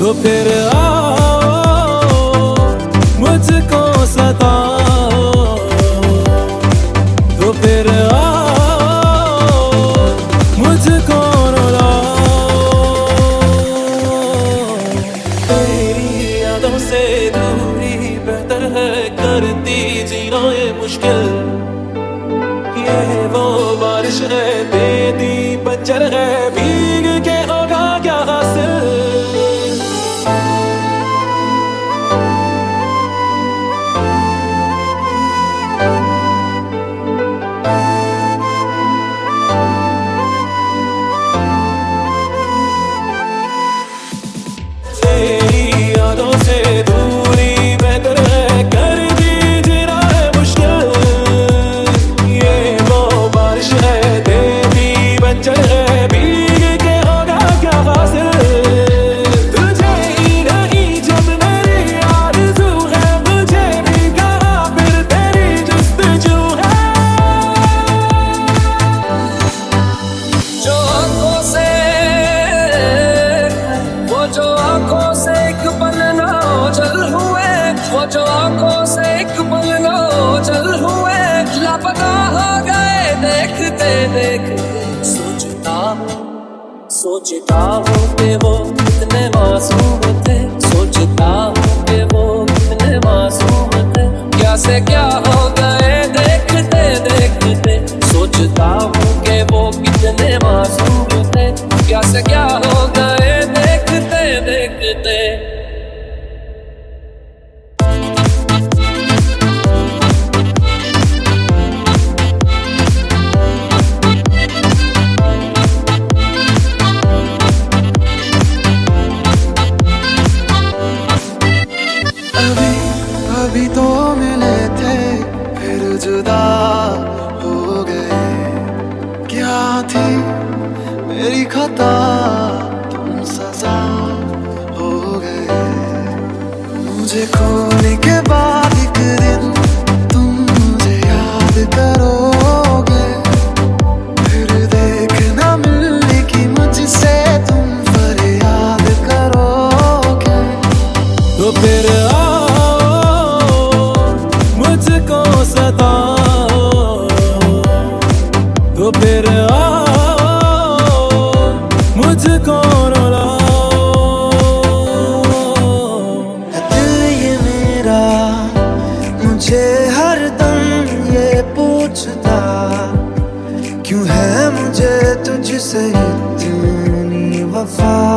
तो फिर आओ मुझको सताओ, तो फिर आओ मुझको रुलाओ। तेरी यादों से दूरी बेहतर है, करती जीना ये मुश्किल। ये वो बारिश है, बेदी बंजर है, भीग के होगा क्या हासिल। वो जो आंखों से एक पल ना ओझल हुए, लापता हो गए देखते देखते। सोचता हूँ कि वो कितने मासूम थे, सोचता हूँ कि वो कितने मासूम थे। क्या से क्या हो गए देखते देखते, सोचता हूँ कि वो कितने मासूम थे। क्या से क्या हो गए देखते देखते। अभी तो मिले थे फिर जुदा हो गए। क्या थी मेरी खता, तुम सजा हो गए। मुझे खोने के बाद एक दिन तुम मुझे याद करोगे, फिर देखना मिलने की मुझसे तुम फरियाद करोगे। तो फिर मुझको सताओ, तो फिर आओ मुझको रुलाओ। दिल ये मेरा मुझे हरदम ये पूछता, क्यों है मुझे तुझसे इतनी वफा।